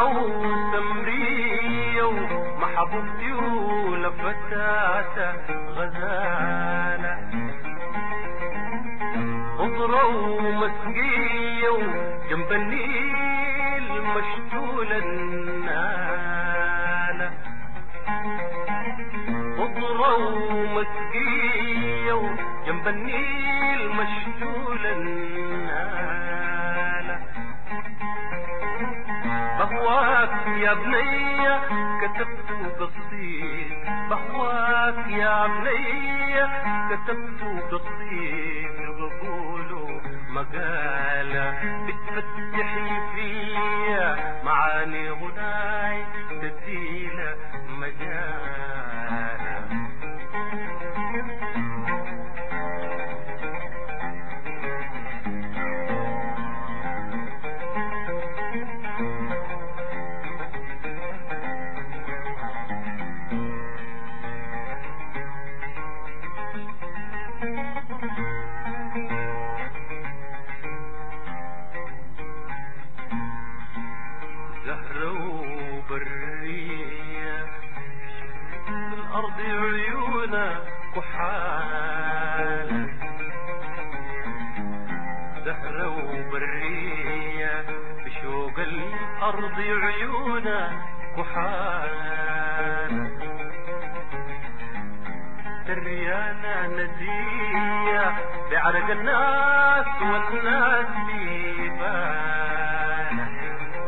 وسمرية ومحبوبتي ولفتاة غزالة، خضرة ومسقية وجنب النيل مشتولة النالة، خضرة ومسقية وجنب النيل مشتولة النالة. بهواك يا بنية كتبت قصيد، بهواك يا بنية كتبت قصيد، بقوله مقالة بتفتحي فيا معاني غناي تديله مجالة. زهرة وبرية الأرض عيونها كحالة، زهرة وبرية بشوق الأرض عيونها كحالة، دريانة ندية بعرق الناس والناس في بالها،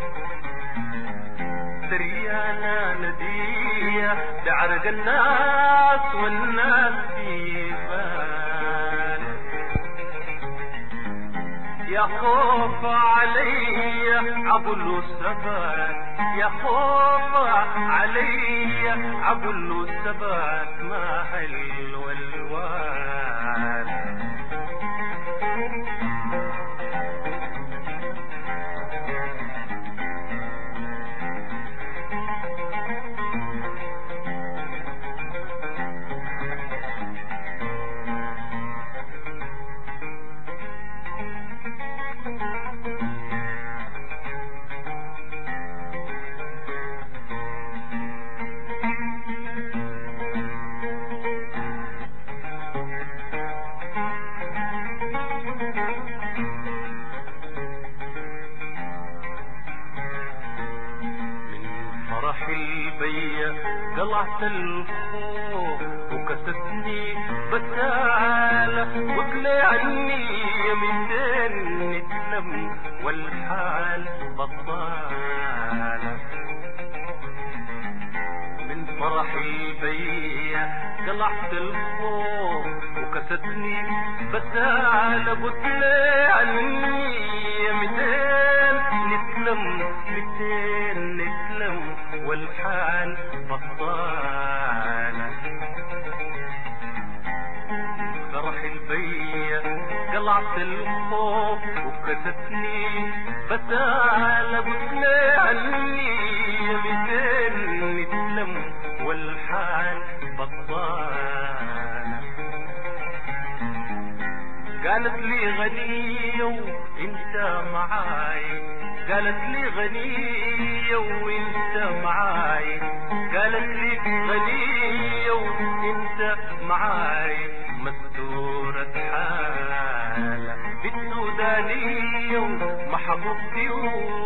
دريانة ندية بعرق الناس والناس في بالها. يا خوف علي عقل السبات، يا خوف علي عقل السبات ما حلو الوان. فرح البيا قلعت الخوف وكستني بسالة، وقلي عني يمين نتلم والحال بطالة. من فرح البيا قلعت الخوف وكستني بسالة، وقلي عني يمين نتلم نتلم والحال بطالة. فرح البيا قلعت الخوف وكستني بسالة، قلي عني يمين نتلم والحال بطالة. قالت لي غنية وانت معاي، قالت لي غنية وانت معاي، قالت لي غنية وانت معاي، مستورة حالة بالسودانية ومحبوبتي